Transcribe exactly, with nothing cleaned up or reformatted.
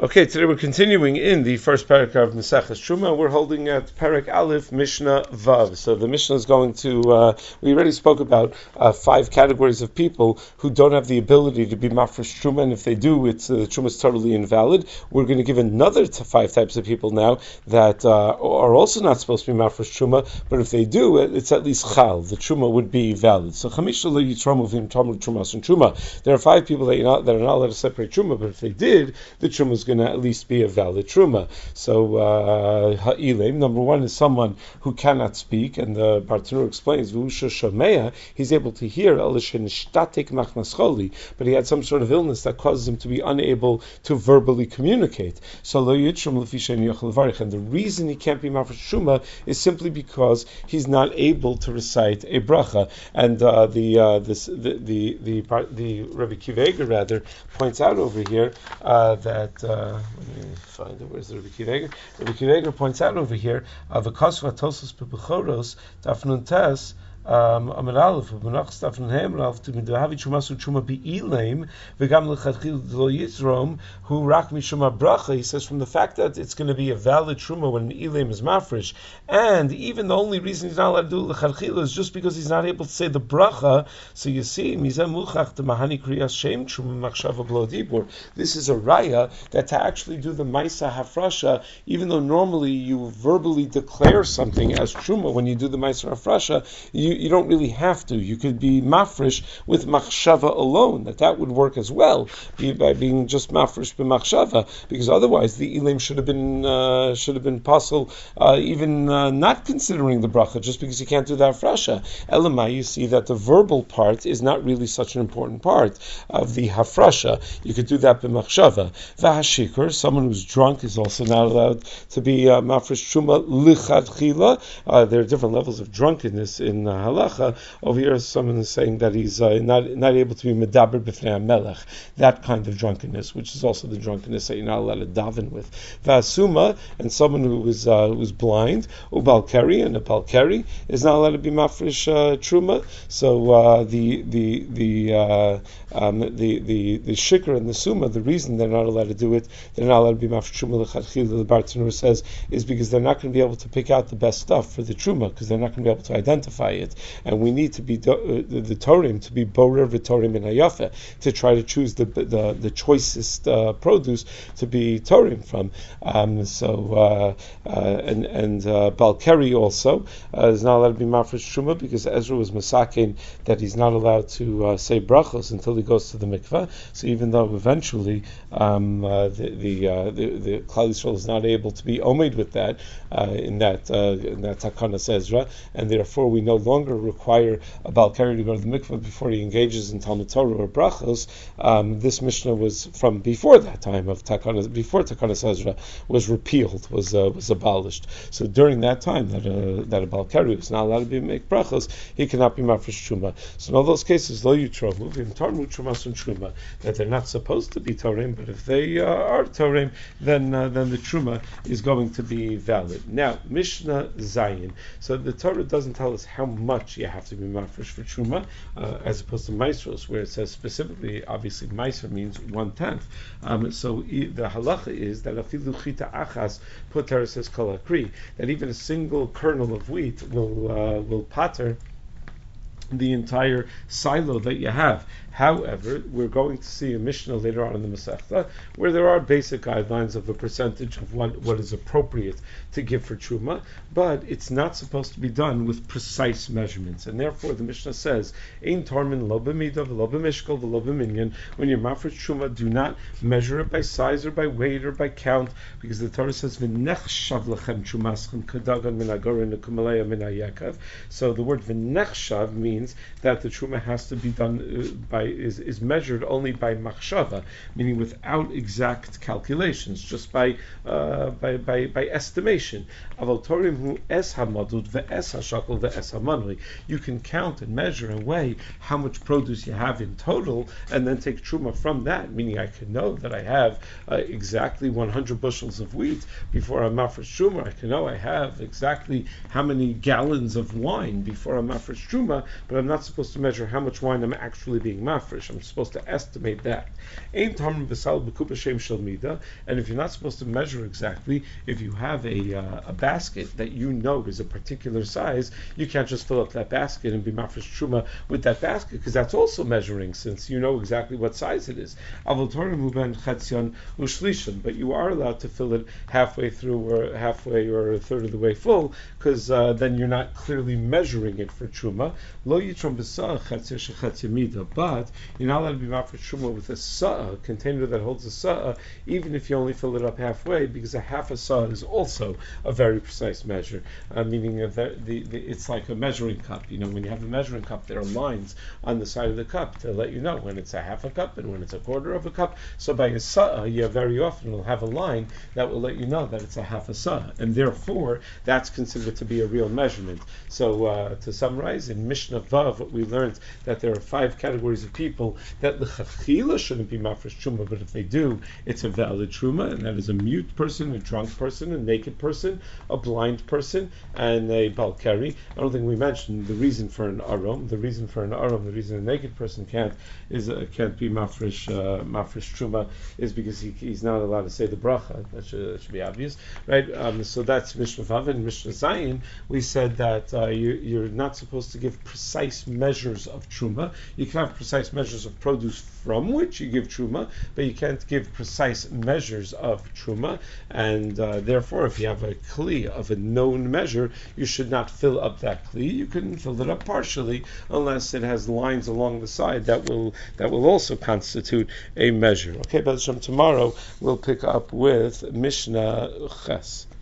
Okay, today we're continuing in the first paragraph of Maseches Truma. We're holding at Perek Aleph, Mishnah Vav. So the Mishnah is going to, uh, we already spoke about uh, five categories of people who don't have the ability to be mafresh Truma, and if they do, it's, uh, the Truma is totally invalid. We're going to give another t- five types of people now that uh, are also not supposed to be mafresh Truma, but if they do, it's at least Chal. The Truma would be valid. So Chamisha lo yitromu v'im Talmud Trumas and Truma. There are five people that, you're not, that are not allowed to separate Truma, but if they did, the Truma is going to at least be a valid truma. So uh, ha'ilem, number one, is someone who cannot speak, and the Bartanur explains v'usha shameya, he's able to hear, but he had some sort of illness that causes him to be unable to verbally communicate. So lo yitrum l'fishen yochel levarich, and the reason he can't be mafresh truma is simply because he's not able to recite a bracha. And uh, the, uh, this, the the the the, the Rabbi Akiva Eiger rather points out over here uh, that. Uh, Let me find it. Where's the Rabbi Akiva Eiger? Rabbi Akiva Eiger points out over here, "V'kasva tosos bebechoros dafnun tes Amar Aleph v'menach stafnun hem Aleph to midahavi chumasu chuma be'ileim v'gam lechatchil lo yitrom hu rak mishum bracha." He says from the fact that it's going to be a valid truma when an ileim is mafresh, and even the only reason he's not allowed to do lechatchil is just because he's not able to say the bracha. So you see, mizeh muchach the mahani kriyas shem truma machshava blo dibur. This is a raya that to actually do the Maisa Hafrasha, even though normally you verbally declare something as Truma when you do the Maisa Hafrasha, you, you don't really have to. You could be mafresh with Machshava alone, that that would work as well, be, by being just mafresh b'Machshava, because otherwise the Ilim should have been uh, should have been possible, uh, even uh, not considering the Bracha, just because you can't do the Hafrasha. Elamai, you see that the verbal part is not really such an important part of the Hafrasha. You could do that b'Machshava. V'hashikr, someone who's drunk is also not allowed to be uh, mafresh truma lichatchila. Uh, there are different levels of drunkenness in uh, halacha. Over here, someone is saying that he's uh, not not able to be medaber b'fnei melech. That kind of drunkenness, which is also the drunkenness that you're not allowed to daven with. V'asuma, and someone who is uh, who's blind, ubalkeri, and a balkeri is not allowed to be mafresh uh, truma. So uh, the the the uh, um, the the the shikr and the suma, the reason they're not allowed to do it, they're not allowed to be mafresh truma l'chadchila, the Bartanur says, is because they're not going to be able to pick out the best stuff for the truma, because they're not going to be able to identify it. And we need to be do, uh, the, the Torim to be borer v'torim in hayafe, to try to choose the the, the choicest uh, produce to be Torim from. Um, so uh, uh, and and uh, Balkeri also uh, is not allowed to be mafresh truma because Ezra was masakin that he's not allowed to uh, say brachos until he goes to the mikveh. So even though eventually um, uh, the the, uh, the the Klal Yisrael is not able to be omed with that uh, in that uh, in that Takanas Ezra, and therefore we no longer require a Balkari to go to the mikveh before he engages in Talmud Torah or brachos. Um, this Mishnah was from before that time of Takanas, before Takanas Ezra was repealed, was uh, was abolished. So during that time that a, that a Balkari was not allowed to be make brachos, he cannot be mafresh truma. So in all those cases, lo yitromu v'im tarmu trumas and truma, that they're not supposed to be Torim, but if they uh, are Torim, then uh, then the Truma is going to be valid. Now, Mishnah Zayin. So the Torah doesn't tell us how much you have to be mafresh for Truma, uh, as opposed to Maisros, where it says specifically, obviously, Maisr means one-tenth. Um, so the halacha is that afilu chita achas poter says kol akri, that even a single kernel of wheat will uh, will pater the entire silo that you have. However, we're going to see a Mishnah later on in the Masechta where there are basic guidelines of a percentage of what, what is appropriate to give for Truma, but it's not supposed to be done with precise measurements. And therefore the Mishnah says, Ein Tormin lo b'mida v'lo b'mishkal v'lo b'minyan. When you're mafresh Truma, do not measure it by size or by weight or by count, because the Torah says, V'nechshav lechem trumaschem kadagan min agorin u'kumaleya min hayakav. So the word v'nechshav means that the Truma has to be done uh, by Is, is measured only by machshava, meaning without exact calculations, just by uh, by, by by estimation. You can count and measure and weigh how much produce you have in total, and then take truma from that. Meaning, I can know that I have uh, exactly one hundred bushels of wheat before I'm mafresh truma. I can know I have exactly how many gallons of wine before I'm mafresh truma. but I'm not supposed to measure how much wine I'm actually being mafresh. I'm supposed to estimate that. Ein tamrim v'sal b'kupa shem shel mida, and if you're not supposed to measure exactly, if you have a uh, a basket that you know is a particular size, you can't just fill up that basket and be mafresh truma with that basket, because that's also measuring, since you know exactly what size it is. Avol torim uben chetzion u'shlishin, but you are allowed to fill it halfway through or halfway or a third of the way full, because uh, then you're not clearly measuring it for truma. Lo yitrom b'sa'ah chetzir shechetzir mida, but you're not allowed to be mafresh truma with a sa'ah, a container that holds a sa'ah, even if you only fill it up halfway, because a half a sa'ah is also a very precise measure, uh, meaning that the, the, it's like a measuring cup. You know, when you have a measuring cup, there are lines on the side of the cup to let you know when it's a half a cup and when it's a quarter of a cup. So by a sa'ah, you very often will have a line that will let you know that it's a half a sa'ah, and therefore that's considered to be a real measurement. So uh, to summarize, in Mishnah Vav, what we learned that there are five categories of people that l'chachila shouldn't be mafresh truma, but if they do, it's a valid truma, and that is a mute person, a drunk person, a naked person, a blind person, and a balkari. I don't think we mentioned the reason for an arom. The reason for an arom, the reason a naked person can't is uh, can't be mafresh uh, mafresh truma is because he, he's not allowed to say the bracha. That should, that should be obvious, right? Um, so that's Mishnah Vav. And Mishnah Zayin, we said that uh, you, you're not supposed to give precise measures of truma. You can have precise measures of produce from which you give truma, but you can't give precise measures of truma. And uh, therefore, if you have a kli of a known measure, you should not fill up that kli. You can fill it up partially, unless it has lines along the side that will that will also constitute a measure. Okay, but tomorrow we'll pick up with Mishnah Ches.